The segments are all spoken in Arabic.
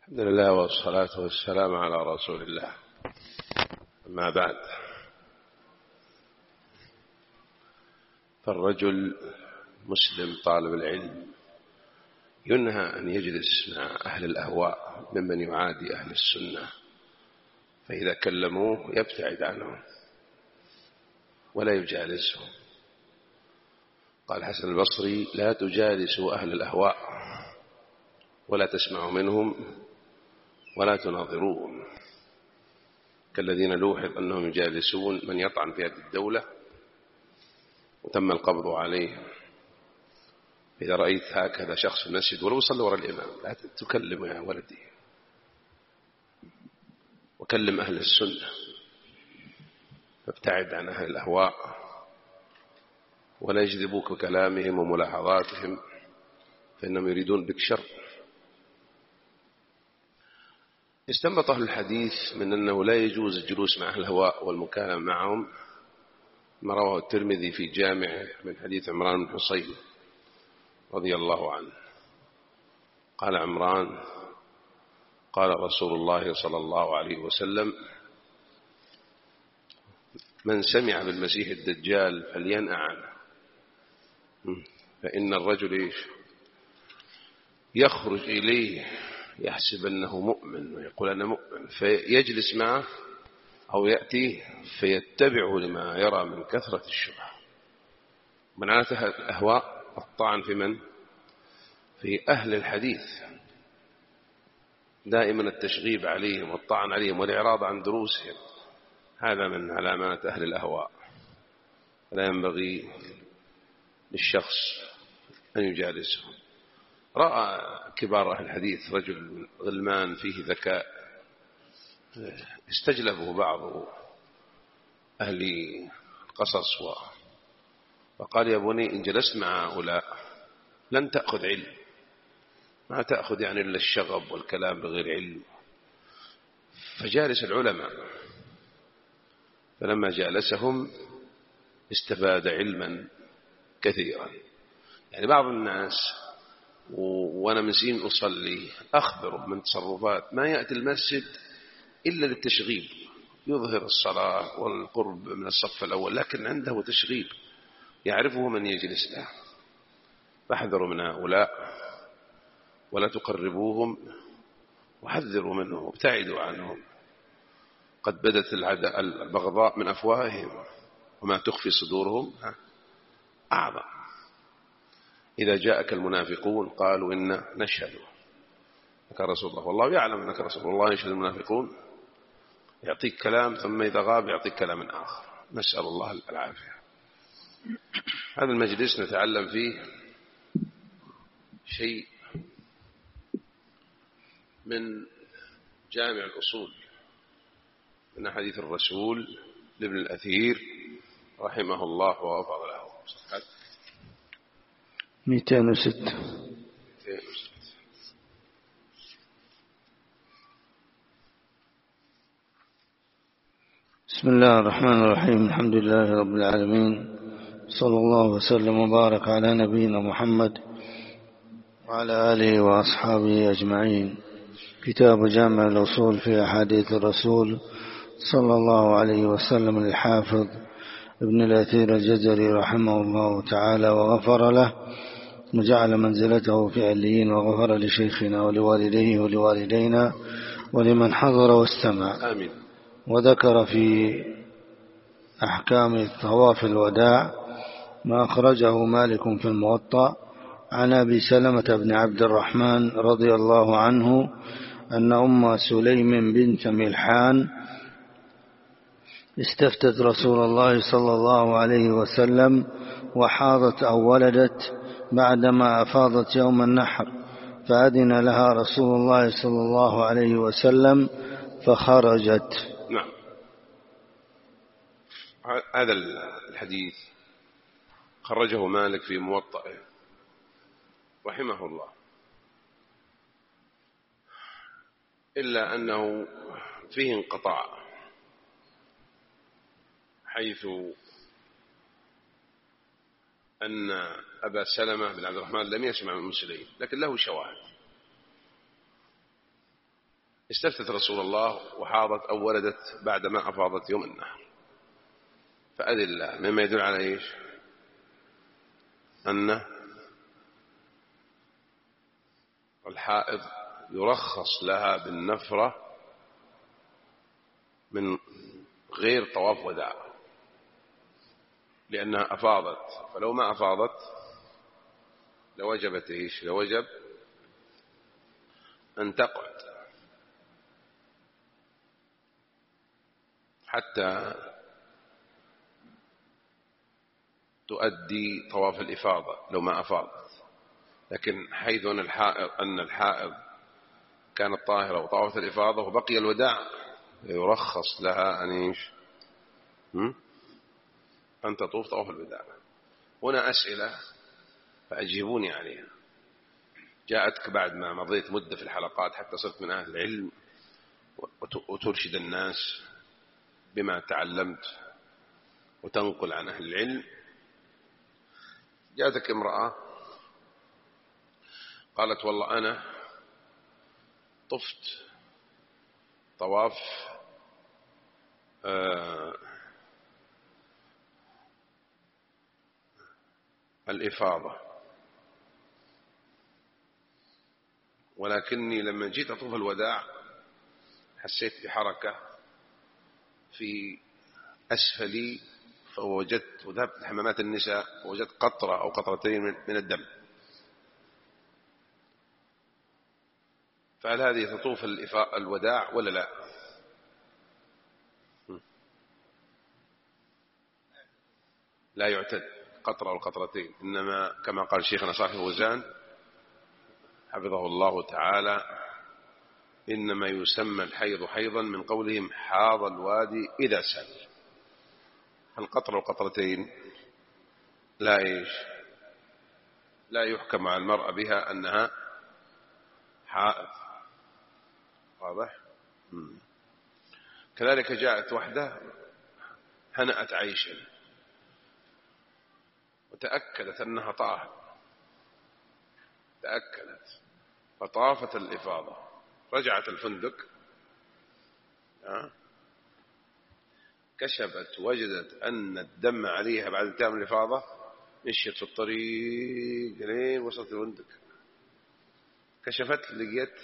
الحمد لله والصلاة والسلام على رسول الله. أما بعد، فالرجل مسلم طالب العلم ينهى أن يجلس مع أهل الأهواء ممن يعادي أهل السنة، فإذا كلموه يبتعد عنهم ولا يجالسهم. قال الحسن البصري: لا تجالسوا أهل الأهواء ولا تسمعوا منهم ولا تناظروهم، كالذين لوحظ أنهم يجالسون من يطعن في هذه الدولة وتم القبض عليه. إذا رأيت هكذا شخص في المسجد ولو صلى وراء الإمام لا تكلم يا ولدي، وكلم أهل السنة، فابتعد عن أهل الأهواء ولا يجذبوك كلامهم وملاحظاتهم، فإنهم يريدون بك شر. استنبط أهل الحديث من أنه لا يجوز الجلوس مع أهل الهواء والمكالمة معهم ما رواه الترمذي في جامعه من حديث عمران بن حصين رضي الله عنه. قال عمران: قال رسول الله صلى الله عليه وسلم: من سمع بالمسيح الدجال فلينأ عنه، فإن الرجل يخرج إليه يحسب أنه مؤمن ويقول أنا مؤمن، فيجلس معه أو يأتيه فيتبعه لما يرى من كثرة الشبهة. من عادة الأهواء الطعن في من؟ في أهل الحديث، دائما التشغيب عليهم والطعن عليهم والإعراض عن دروسهم، هذا من علامات أهل الأهواء. لا ينبغي للشخص أن يجالسهم. رأى كبار أهل الحديث رجل غلمان فيه ذكاء استجلبه بعض أهل القصص فقال: يا بني، إن جلست مع هؤلاء لن تأخذ علم، ما تأخذ يعني إلا الشغب والكلام بغير علم. فجالس العلماء، فلما جالسهم استفاد علما كثيرا. يعني بعض الناس وأنا مسين أصلي أخبره من تصرفات ما يأتي المسجد إلا للتشغيب، يظهر الصلاة والقرب من الصف الأول، لكن عنده تشغيب يعرفه من يجلس له. فاحذروا من هؤلاء ولا تقربوهم، وحذروا منهم وابتعدوا عنهم. قد بدت البغضاء من أفواههم وما تخفي صدورهم أعظم. إذا جاءك المنافقون قالوا إنا نشهد أنك رسول الله والله يعلم أنك رسول الله، يشهد المنافقون، يعطيك كلام ثم إذا غاب يعطيك كلام آخر، نسأل الله العافية. هذا المجلس نتعلم فيه شيء من جامع الأصول من حديث الرسول لابن الأثير رحمه الله وغفر له. 206. بسم الله الرحمن الرحيم. الحمد لله رب العالمين، صلى الله وسلم وبارك على نبينا محمد وعلى آله وأصحابه أجمعين. كتاب جامع الأصول في أحاديث الرسول صلى الله عليه وسلم للحافظ ابن الأثير الجزري رحمه الله تعالى وغفر له وجعل منزلته في عليين، وغفر لشيخنا ولوالديه ولوالدينا ولمن حضر واستمع. آمين. وذكر في أحكام طواف الوداع ما أخرجه مالك في الموطأ عن أبي سلمة بن عبد الرحمن رضي الله عنه أن أم سليم بنت ملحان استفتت رسول الله صلى الله عليه وسلم وحاضت أو ولدت بعدما أفاضت يوم النحر، فأذن لها رسول الله صلى الله عليه وسلم فخرجت. نعم. هذا الحديث خرجه مالك في موطئه رحمه الله، إلا أنه فيه انقطاع، حيث أن أبا سلمة بن عبد الرحمن لم يسمع من أم سليم، لكن له شواهد. استفتت رسول الله وحاضت أو ولدت بعدما أفاضت يوم النحر، فأدلة مما يدل على إيش؟ أن الحائض يرخص لها بالنفرة من غير طواف وداع لأنها أفاضت، فلو ما أفاضت لوجبت إيش؟ لوجب أن تقعد حتى تؤدي طواف الإفاضة لو ما أفاضت. لكن حيث أن الحائض كانت طاهرة وطوافت الإفاضة وبقي الوداع يرخص لها أن تطوف طواف الوداع. هنا أسئلة فأجيبوني عليها. جاءتك بعد ما مضيت مدة في الحلقات حتى صرت من أهل العلم وترشد الناس بما تعلمت وتنقل عن أهل العلم، جاءتك امرأة قالت والله أنا طفت طواف الإفاضة، ولكني لما جيت أطوف الوداع حسيت بحركة في أسفلي فوجدت، وذهبت لحمامات النساء ووجدت قطرة أو قطرتين من الدم، فهل هذه تطوف الوداع ولا لا؟ لا يعتد قطرة أو قطرتين، إنما كما قال شيخنا صاحب وزان حفظه الله تعالى إنما يسمى الحيض حيضا من قولهم حاض الوادي إذا سال. القطرة والقطرتين لا يحكم على المرأة بها أنها حائض، واضح؟ كذلك جاءت وحدة هنأت عيشا وتأكدت أنها طاهر، تأكدت فطافت الإفاضة، رجعت الفندق كشفت وجدت أن الدم عليها بعد انتهاء الإفاضة، مشيت في الطريق لين وصلت الفندق كشفت لقيت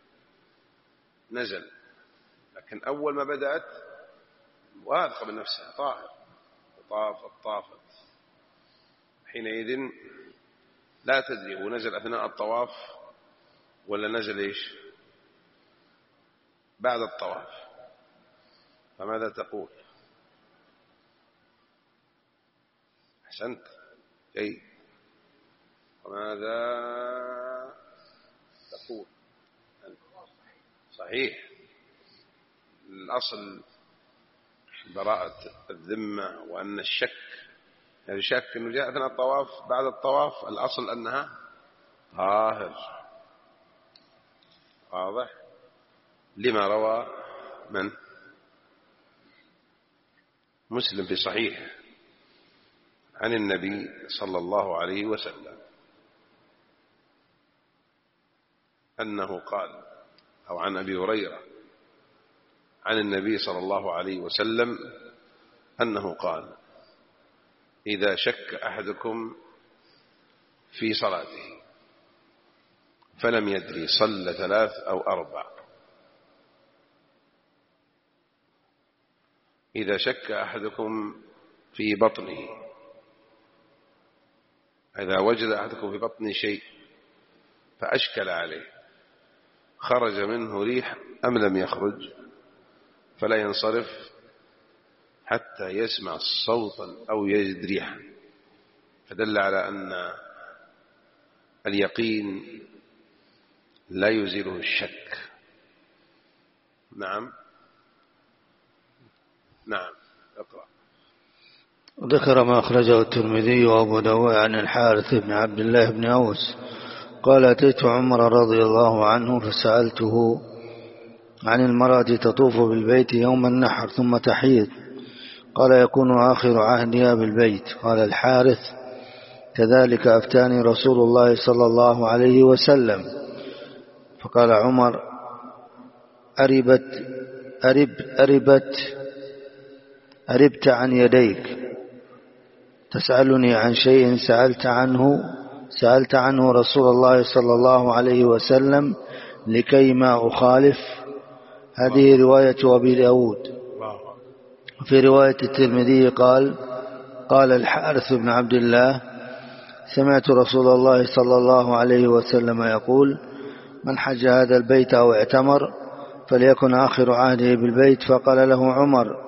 نزل، لكن أول ما بدأت واثقة من نفسها طاهر طافت حينئذ لا تدري هو نزل أثناء الطواف ولا نزل بعد الطواف، فماذا تقول؟ أحسنت جيد، وماذا تقول؟ صحيح، الأصل براءة الذمة، وأن الشك أنه جاء أثناء الطواف بعد الطواف الأصل أنها طاهر، واضح؟ لما روى من؟ مسلم في صحيح عن النبي صلى الله عليه وسلم أنه قال، أو عن أبي هريرة عن النبي صلى الله عليه وسلم أنه قال إذا شك أحدكم في صلاته فلم يدري صلى 3 أو 4، إذا شك أحدكم في بطنه، إذا وجد أحدكم في بطنه شيء فأشكل عليه خرج منه ريح أم لم يخرج فلا ينصرف حتى يسمع صوتا أو يجد ريحا، فدل على أن اليقين لا يزيله الشك. نعم اقرأ. ذكر ما أخرجه الترمذي وأبو داود عن الحارث بن عبد الله بن أوس قال أتيت عمر رضي الله عنه فسألته عن المرأة تطوف بالبيت يوم النحر ثم تحيض، قال يكون آخر عهدها بالبيت. قال الحارث كذلك أفتاني رسول الله صلى الله عليه وسلم. فقال عمر أربت أربت عن يديك تسألني عن شيء سألت عنه رسول الله صلى الله عليه وسلم لكي ما أخالف. هذه رواية أبي داود. في رواية الترمذي قال الحارث بن عبد الله سمعت رسول الله صلى الله عليه وسلم يقول من حج هذا البيت أو اعتمر فليكن آخر عهده بالبيت. فقال له عمر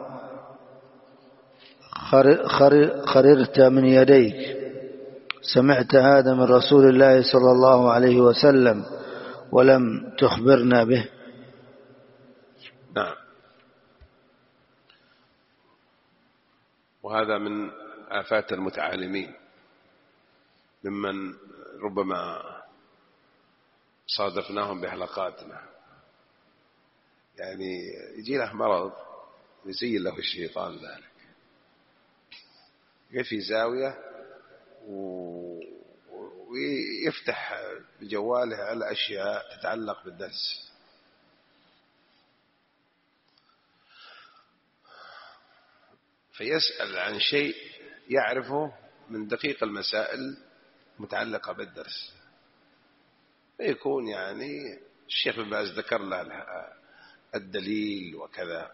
خررت من يديك، سمعت هذا من رسول الله صلى الله عليه وسلم ولم تخبرنا به. نعم. وهذا من آفات المتعالمين ممن ربما صادفناهم بحلقاتنا، يعني يجي له مرض يزين له الشيطان ذلك، في زاوية ويفتح بجواله على أشياء تتعلق بالدرس، فيسأل عن شيء يعرفه من دقيق المسائل متعلقة بالدرس، فيكون يعني الشيخ بن باز ذكر له الدليل وكذا،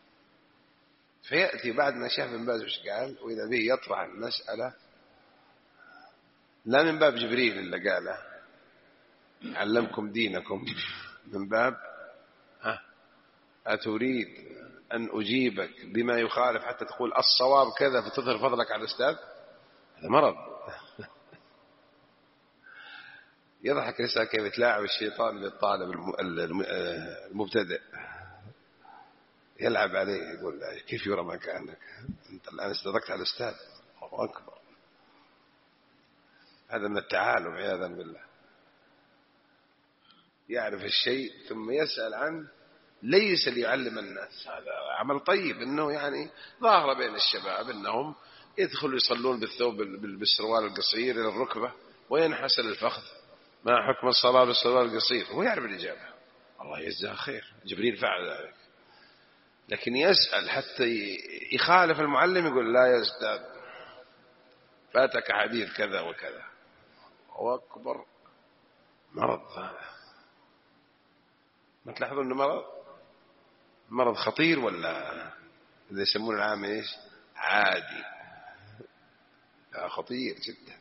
فيأتي بعد ما الشيخ بن باز وش قال وإذا به يطرح المسألة لا من باب جبريل اللي قاله علمكم دينكم، من باب أتريد أن أجيبك بما يخالف حتى تقول الصواب كذا فتظهر فضلك على الأستاذ. هذا مرض. يضحك لسه كيف يتلاعب الشيطان بالطالب المبتدئ، يلعب عليه يقول كيف يرى مكانك أنت الآن استدركت على الأستاذ. الله أكبر. هذا من التعالم عياذا بالله. يعرف الشيء ثم يسأل عنه ليس ليعلم الناس. هذا عمل طيب إنه يعني ظاهر بين الشباب إنهم يدخلوا يصلون بالثوب بالسروال القصير إلى الركبة وينحسر الفخذ، ما حكم الصلاة بالسروال القصير؟ هو يعرف الإجابة، الله يجزاه خير، جبريل فعل ذلك. لكن يسأل حتى يخالف المعلم يقول لا يا أستاذ فاتك حديث كذا وكذا. هو أكبر مرض هذا. ما تلاحظوا أنه مرض خطير ولا اللي يسمونه العام إيش عادي؟ خطير جدا.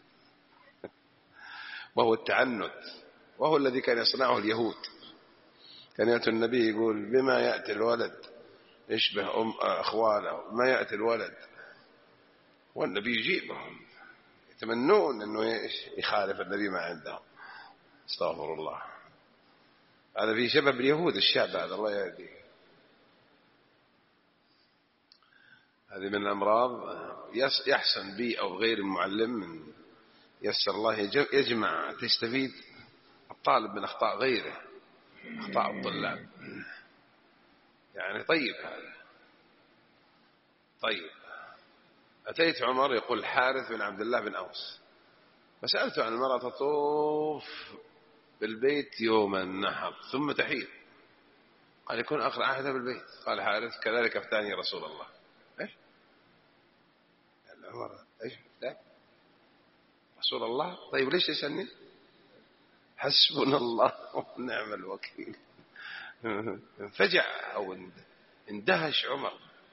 وهو التعنت، وهو الذي كان يصنعه اليهود. كان يأتي النبي يقول بما يأتي الولد يشبه أخواله، ما يأتي الولد، والنبي يجيبهم يتمنون أنه يخالف النبي ما عندهم. استغفر الله. هذا في شبه اليهود الشعب هذا، الله يهديه. هذه من الأمراض. يحسن بي أو غير المعلم من يسر الله يجمع تستفيد الطالب من أخطاء غيره، أخطاء الطلاب، يعني طيب هذا طيب. أتيت عمر يقول حارث بن عبد الله بن أوس فسألته عن المرأة تطوف بالبيت يوم النحر ثم تحيض، قال يكون آخر عهدها بالبيت. قال حارث كذلك أفتاني رسول الله. إيش عمر إيش أفتاني رسول الله؟ طيب ليش يسألني؟ حسبنا الله ونعم الوكيل. فجع أو اندهش عمر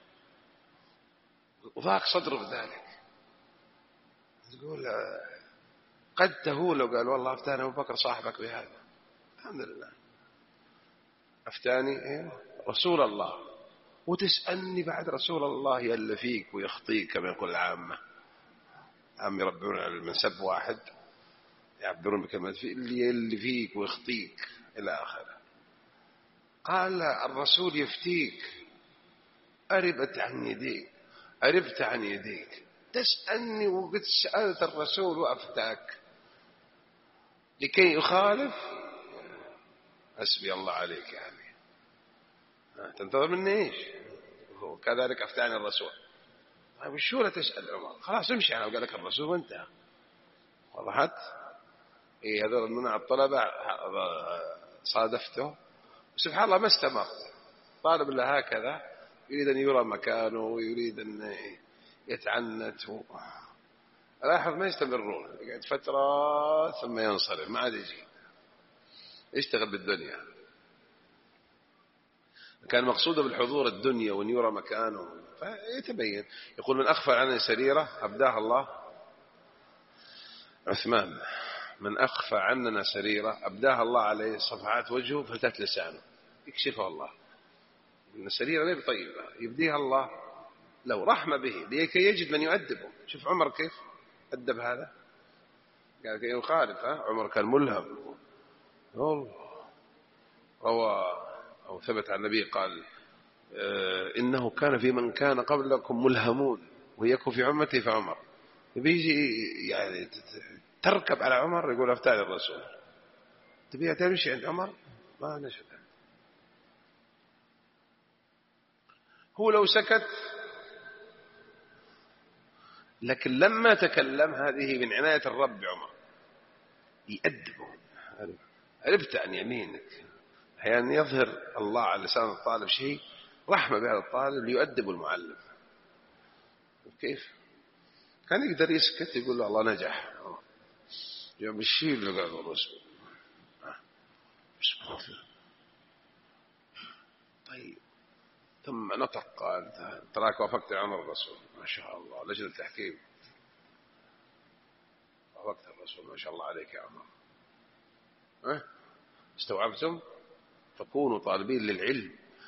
وضاق صدره بذلك. تقول قد تهول لو قال والله أفتاني أبو بكر صاحبك بهذا. الحمد لله أفتاني رسول الله، وتسألني بعد رسول الله يلا فيك ويخطيك كما يقول العامة. عم يربون على المنسب واحد يعبرون بكلمة اللي فيك ويخطيك إلى آخره. قال الرسول يفتيك أربت عن يديك تسألني وقد سألت الرسول وأفتاك لكي يخالف. حسبي الله عليك، يعني تنتظر مني إيش؟ وكذلك أفتاني الرسول. طيب وشو لا تسأل عمر؟ خلاص امشي أنا وقال لك الرسول وانتهى. وضحت؟ هذول المنع الطلبة صادفته سبحان الله ما استمر، طالب الله هكذا يريد أن يرى مكانه ويريد أن يتعنت لاحظ ما يستمرون، يقعد فترة ثم ينصرف ما عاد يجي يشتغل بالدنيا. كان مقصوده بالحضور الدنيا وأن يرى مكانه فيتبين. يقول من أخفى عنه سريرة أبداها الله. عثمان من أخفى عننا سريرة أبداها الله عليه صفحات وجهه فتات لسانه يكشفها الله. إن السريرة غير طيبة يبديها الله لو رحمة به لكي يجد من يؤدبه. شوف عمر كيف أدب هذا، قال كي يخالف. عمر كان ملهم. روى أو ثبت عن النبي قال إنه كان في من كان قبلكم ملهمون ويكون في عمتي فعمر. بيجي يعني تركب على عمر يقول أفتعل الرسول تبيها تمشي عند عمر ما نشد. هو لو سكت، لكن لما تكلم هذه من عناية الرب بعمر يأدبه. عرفت عن يمينك. أحيانا يظهر الله على لسان الطالب شيء رحمة بهذا الطالب ليؤدب المعلم. كيف كان يقدر يسكت يقول له الله نجح يوم الشيء اللي قال الرسول. طيب ثم نطق قال تراك وافقت عمر الرسول ما شاء الله لجنة التحكيم وافقت الرسول ما شاء الله عليك يا عمر. استوعبتم؟ فكونوا طالبين للعلم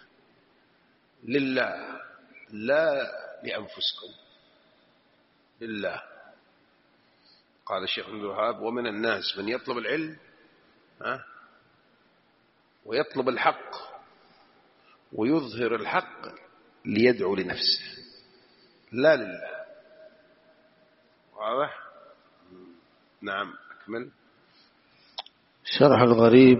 لله لا لأنفسكم لله. قال الشيخ عبد الوهاب ومن الناس من يطلب العلم ويطلب الحق ويظهر الحق ليدعو لنفسه لا لله. واضح؟ نعم أكمل. شرح الغريب.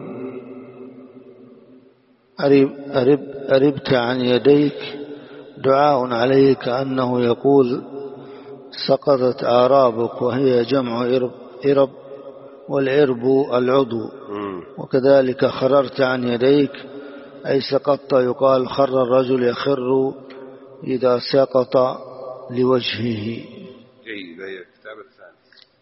أربت عن يديك دعاء عليه كأنه يقول سقطت أعرابك وهي جمع إرب والعرب العضو. وكذلك خررت عن يديك أي سقطت يقال خر الرجل يخر إذا سقط لوجهه.